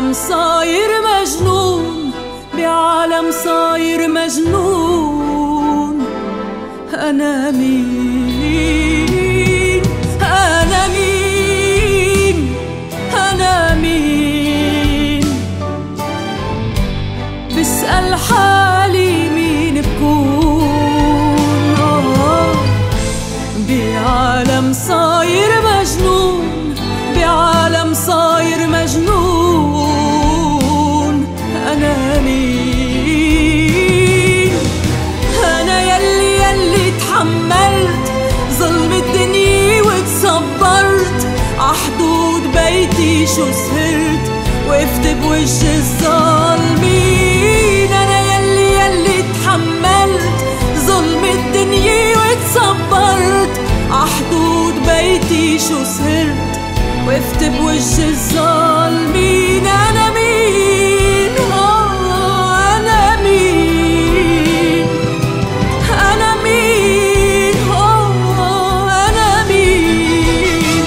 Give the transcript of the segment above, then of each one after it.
بعالم صاير مجنون، بعالم صاير مجنون. أنا مين؟ أنا مين؟ أنا مين؟ بسأل حالي مين بكون. بعالم صاير مجنون، بعالم صاير مجنون. أنا مين؟ أنا يلي تحملت ظلم الدنيا وتصبرت عحدود بيتي شو سهرت وقفت بوجه الظالمين. أنا يلي تحملت ظلم الدنيا وتصبرت عحدود بيتي شو سهرت وقفت بوجه الظالمين. أنا مين؟ أنا مين؟ أنا مين؟ أنا مين؟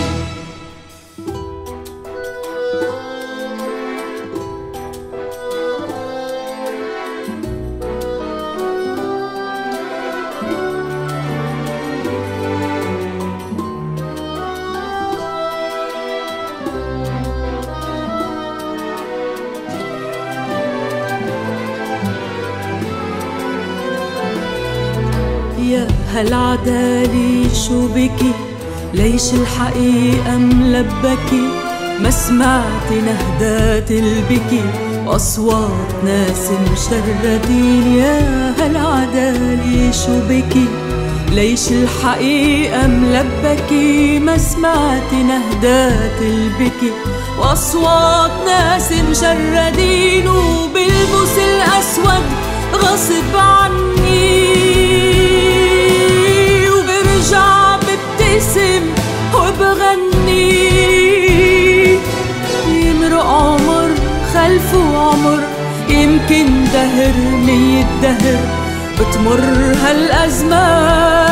يا هالعدالي شو بكي؟ ليش الحقيقة ملبكي؟ ما سمعت نهدات البكي وأصوات ناس مشردين. يا هالعدالي شو بكي؟ ليش الحقيقة ملبكي؟ ما سمعت نهدات البكي وأصوات ناس مشردين. وبلبس الأسود غصب عني وبرجع ببتسم وبغني. يمرق عمر خلفه عمر، يمكن دهر 100 دهر بتمر هالأزمان.